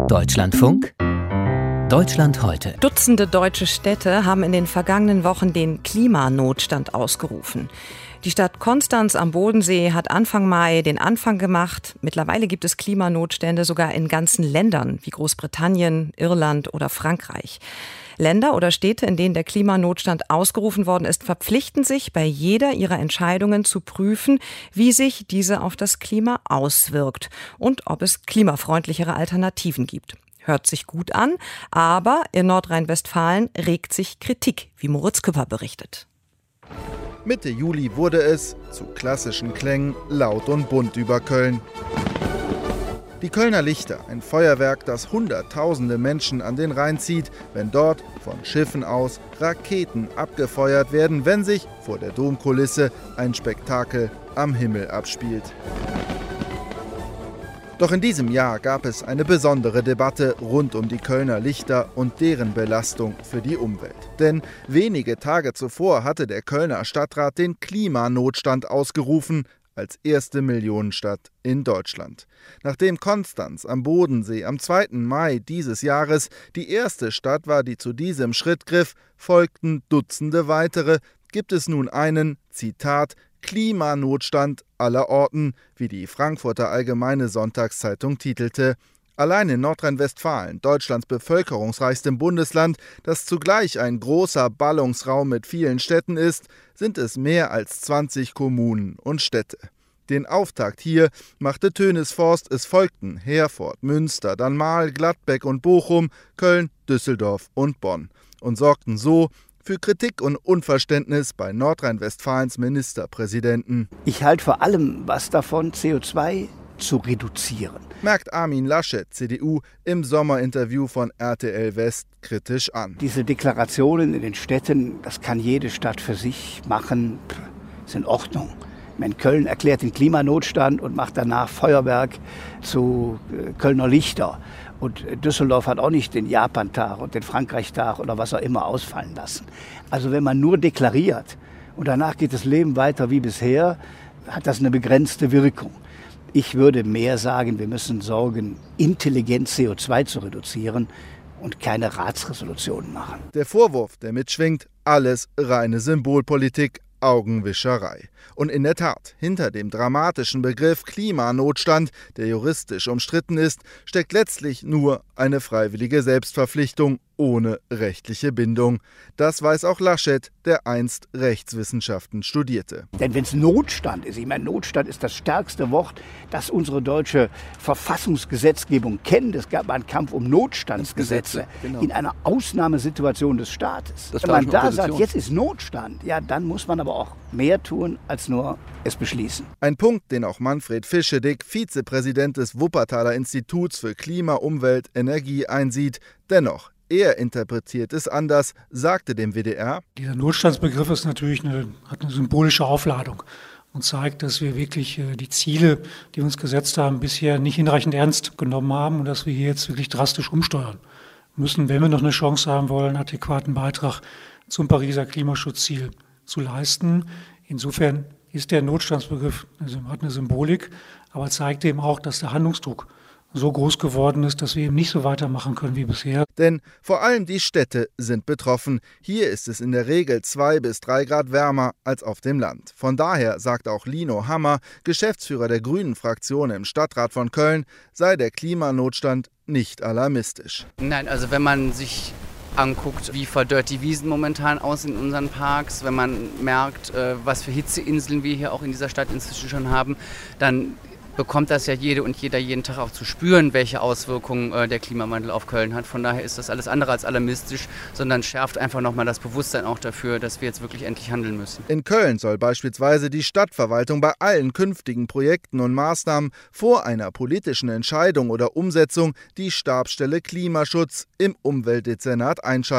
Deutschlandfunk Deutschland heute. Dutzende deutsche Städte haben in den vergangenen Wochen den Klimanotstand ausgerufen. Die Stadt Konstanz am Bodensee hat Anfang Mai den Anfang gemacht. Mittlerweile gibt es Klimanotstände sogar in ganzen Ländern wie Großbritannien, Irland oder Frankreich. Länder oder Städte, in denen der Klimanotstand ausgerufen worden ist, verpflichten sich, bei jeder ihrer Entscheidungen zu prüfen, wie sich diese auf das Klima auswirkt und ob es klimafreundlichere Alternativen gibt. Hört sich gut an, aber in Nordrhein-Westfalen regt sich Kritik, wie Moritz Küpper berichtet. Mitte Juli wurde es, zu klassischen Klängen, laut und bunt über Köln. Die Kölner Lichter, ein Feuerwerk, das Hunderttausende Menschen an den Rhein zieht, wenn dort von Schiffen aus Raketen abgefeuert werden, wenn sich vor der Domkulisse ein Spektakel am Himmel abspielt. Doch in diesem Jahr gab es eine besondere Debatte rund um die Kölner Lichter und deren Belastung für die Umwelt. Denn wenige Tage zuvor hatte der Kölner Stadtrat den Klimanotstand ausgerufen, als erste Millionenstadt in Deutschland. Nachdem Konstanz am Bodensee am 2. Mai dieses Jahres die erste Stadt war, die zu diesem Schritt griff, folgten Dutzende weitere, gibt es nun einen, Zitat, Klimanotstand aller Orten, wie die Frankfurter Allgemeine Sonntagszeitung titelte. Allein in Nordrhein-Westfalen, Deutschlands bevölkerungsreichstem Bundesland, das zugleich ein großer Ballungsraum mit vielen Städten ist, sind es mehr als 20 Kommunen und Städte. Den Auftakt hier machte Tönisforst, es folgten Herford, Münster, dann Marl, Gladbeck und Bochum, Köln, Düsseldorf und Bonn und sorgten so für Kritik und Unverständnis bei Nordrhein-Westfalens Ministerpräsidenten. Ich halte vor allem was davon, CO2 zu reduzieren. Merkt Armin Laschet, CDU, im Sommerinterview von RTL West kritisch an. Diese Deklarationen in den Städten, das kann jede Stadt für sich machen, ist in Ordnung. Wenn Köln erklärt den Klimanotstand und macht danach Feuerwerk zu Kölner Lichter. Und Düsseldorf hat auch nicht den Japantag und den Frankreichtag oder was auch immer ausfallen lassen. Also wenn man nur deklariert und danach geht das Leben weiter wie bisher, hat das eine begrenzte Wirkung. Ich würde mehr sagen, wir müssen sorgen, intelligent CO2 zu reduzieren und keine Ratsresolutionen machen. Der Vorwurf, der mitschwingt, alles reine Symbolpolitik, Augenwischerei. Und in der Tat, hinter dem dramatischen Begriff Klimanotstand, der juristisch umstritten ist, steckt letztlich nur eine freiwillige Selbstverpflichtung ohne rechtliche Bindung. Das weiß auch Laschet, der einst Rechtswissenschaften studierte. Denn wenn es Notstand ist, ich meine, Notstand ist das stärkste Wort, das unsere deutsche Verfassungsgesetzgebung kennt. Es gab einen Kampf um Notstandsgesetze in einer Ausnahmesituation des Staates. Wenn man da sagt, jetzt ist Notstand, ja, dann muss man aber auch mehr tun, als nur es beschließen. Ein Punkt, den auch Manfred Fischedick, Vizepräsident des Wuppertaler Instituts für Klima, Umwelt, Energie einsieht. Dennoch, er interpretiert es anders, sagte dem WDR: Dieser Notstandsbegriff ist natürlich hat eine symbolische Aufladung und zeigt, dass wir wirklich die Ziele, die wir uns gesetzt haben, bisher nicht hinreichend ernst genommen haben und dass wir hier jetzt wirklich drastisch umsteuern müssen, wenn wir noch eine Chance haben wollen, einen adäquaten Beitrag zum Pariser Klimaschutzziel zu leisten. Insofern ist der Notstandsbegriff hat eine Symbolik, aber zeigt eben auch, dass der Handlungsdruck so groß geworden ist, dass wir eben nicht so weitermachen können wie bisher. Denn vor allem die Städte sind betroffen. Hier ist es in der Regel 2 bis 3 Grad wärmer als auf dem Land. Von daher, sagt auch Lino Hammer, Geschäftsführer der Grünen-Fraktion im Stadtrat von Köln, sei der Klimanotstand nicht alarmistisch. Nein, also wenn man sich anguckt, wie verdörrt die Wiesen momentan aussehen in unseren Parks, wenn man merkt, was für Hitzeinseln wir hier auch in dieser Stadt inzwischen schon haben, dann bekommt das ja jede und jeder jeden Tag auch zu spüren, welche Auswirkungen der Klimawandel auf Köln hat. Von daher ist das alles andere als alarmistisch, sondern schärft einfach nochmal das Bewusstsein auch dafür, dass wir jetzt wirklich endlich handeln müssen. In Köln soll beispielsweise die Stadtverwaltung bei allen künftigen Projekten und Maßnahmen vor einer politischen Entscheidung oder Umsetzung die Stabsstelle Klimaschutz im Umweltdezernat einschalten,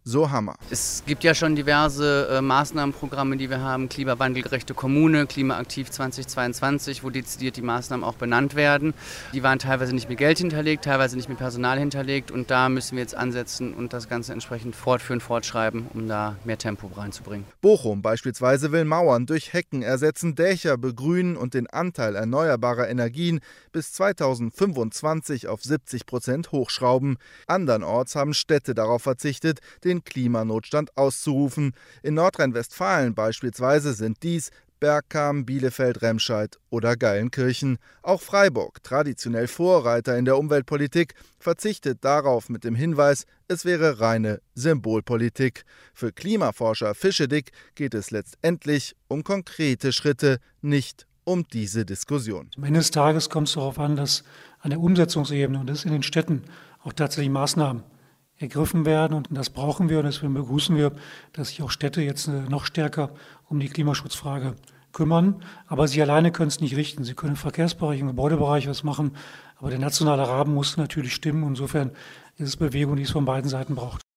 so Hammer. Es gibt ja schon diverse Maßnahmenprogramme, die wir haben. Klimawandelgerechte Kommune, Klimaaktiv 2022, wo dezidiert die Maßnahmen auch benannt werden. Die waren teilweise nicht mit Geld hinterlegt, teilweise nicht mit Personal hinterlegt. Und da müssen wir jetzt ansetzen und das Ganze entsprechend fortführen, fortschreiben, um da mehr Tempo reinzubringen. Bochum beispielsweise will Mauern durch Hecken ersetzen, Dächer begrünen und den Anteil erneuerbarer Energien bis 2025 auf 70% hochschrauben. Andernorts haben Städte darauf verzichtet, den Klimanotstand auszurufen. In Nordrhein-Westfalen beispielsweise sind dies Bergkamen, Bielefeld, Remscheid oder Geilenkirchen. Auch Freiburg, traditionell Vorreiter in der Umweltpolitik, verzichtet darauf mit dem Hinweis, es wäre reine Symbolpolitik. Für Klimaforscher Fischedick geht es letztendlich um konkrete Schritte, nicht um diese Diskussion. Am Ende des Tages kommt es darauf an, dass an der Umsetzungsebene und das in den Städten auch tatsächlich Maßnahmen ergriffen werden. Und das brauchen wir und deswegen begrüßen wir, dass sich auch Städte jetzt noch stärker um die Klimaschutzfrage kümmern. Aber sie alleine können es nicht richten. Sie können im Verkehrsbereich, im Gebäudebereich was machen. Aber der nationale Rahmen muss natürlich stimmen. Insofern ist es Bewegung, die es von beiden Seiten braucht.